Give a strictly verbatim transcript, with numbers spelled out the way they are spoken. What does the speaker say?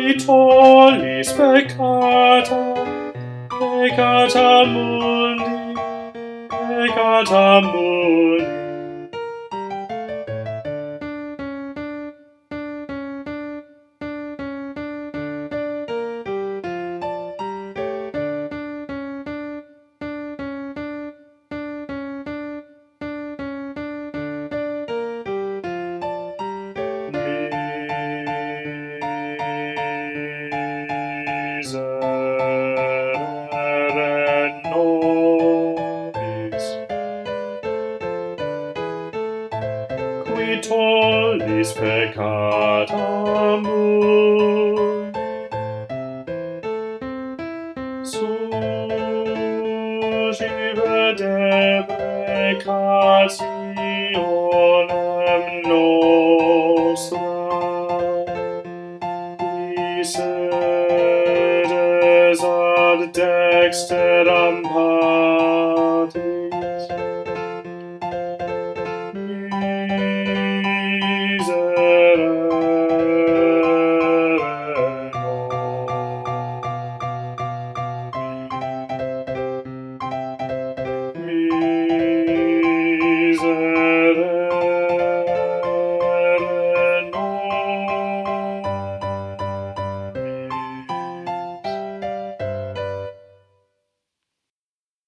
qui tollis peccata, peccata mundi, peccata mundi. Miserere nobis, qui tollis peccata mundi, suscipe deprecationem nostra, qui sedes ad dexteram